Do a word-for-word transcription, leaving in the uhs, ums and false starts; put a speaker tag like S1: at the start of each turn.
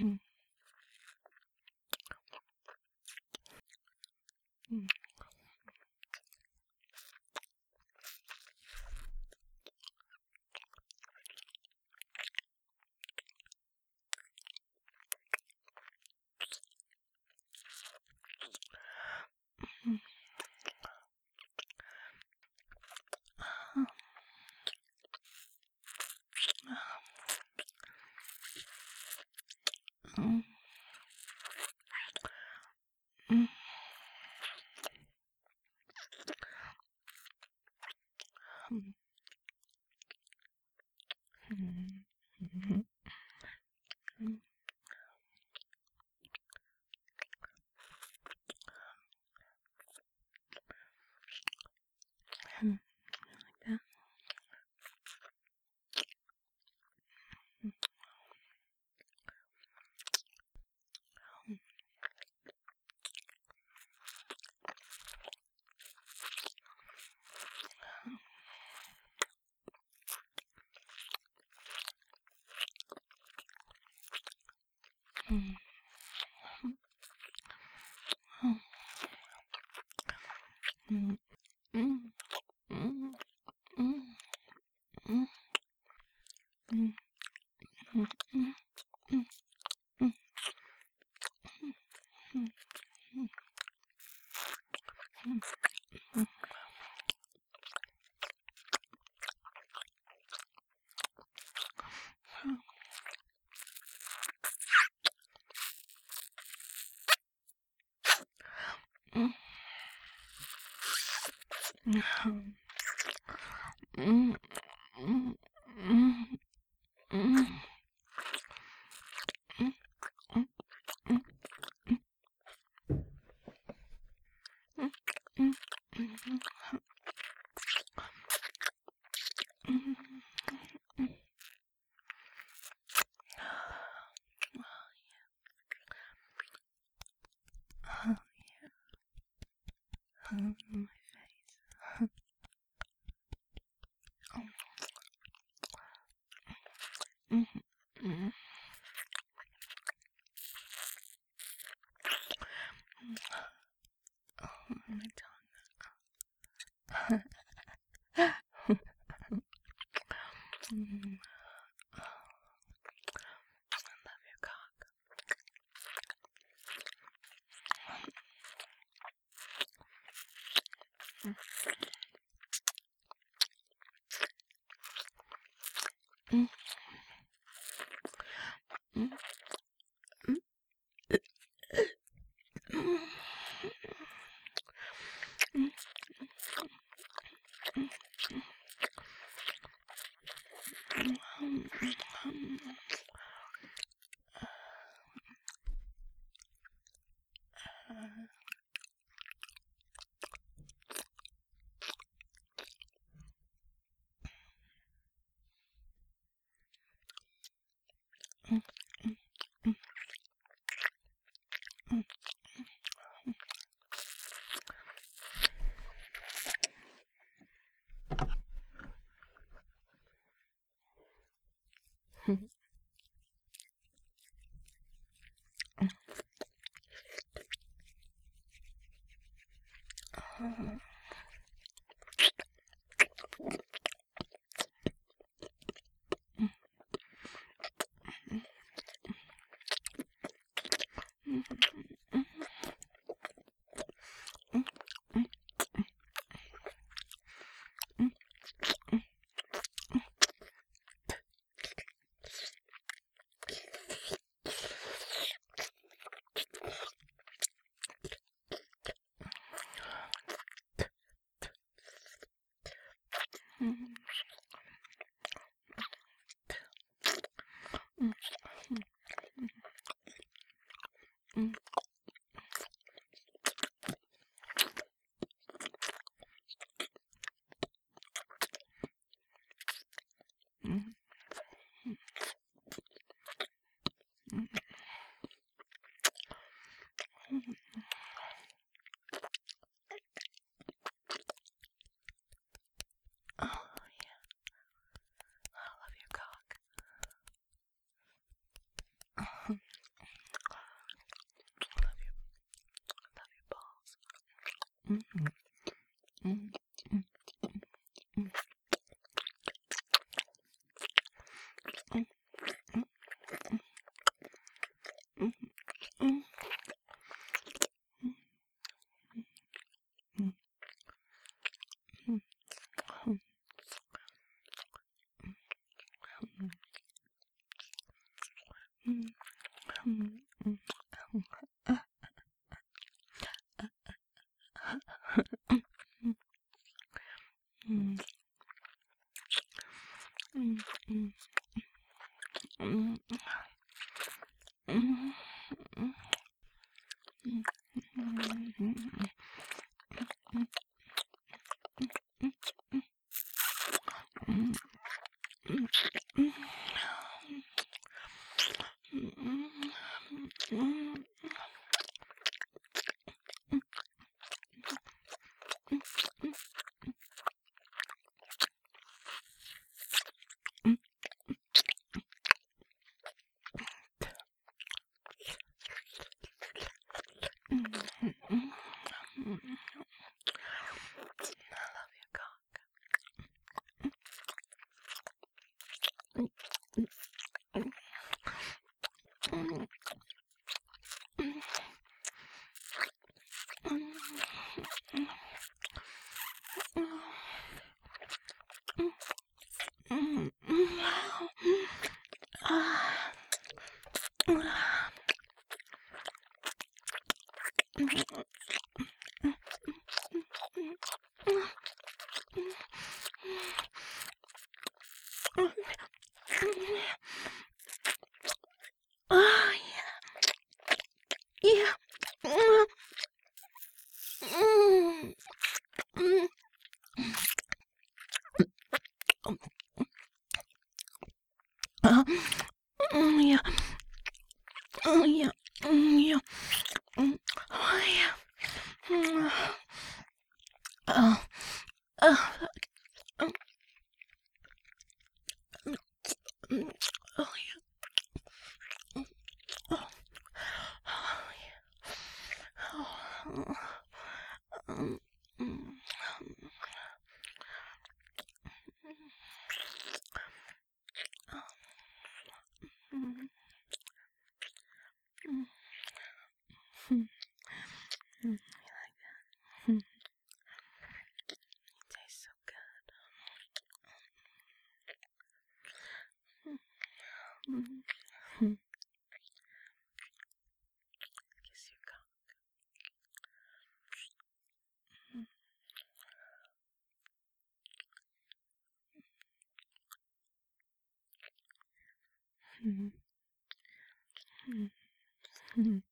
S1: Mm, mm, mm, mm, mm, mm, mm, mm, mm, mm, like that. Mm, mm, mm, mm, mm, mm, mm, mm, mm, mm, mm, mm, mm, mm, mm. Mm, mm, mm, mm, mm, mm, mm, mm, mm, mm, mm, mm. Oh, oh, my face. Oh, mm, mm, oh, my tongue. Mm, I love your cock. Mm, mm, mm, mm, mm, mm, mm, mm, mm, mm, mm. Oh, yeah, I love your cock. Mm, mm, mm, mm, mm, mm, mm, mm, mm, mm, mm. Ah, ah, yeah, yeah. Mm, mm, mm. Uh, mm, yeah, oh yeah, mm, yeah, mm, oh yeah, mm, oh, oh, mm, mm, oh yeah, mm, oh, oh yeah, oh, um, mm, mm, mm, mm, mm. Mm. Tastes so good. Mm, mm, kiss your cock. Mm, mm, mm, mm.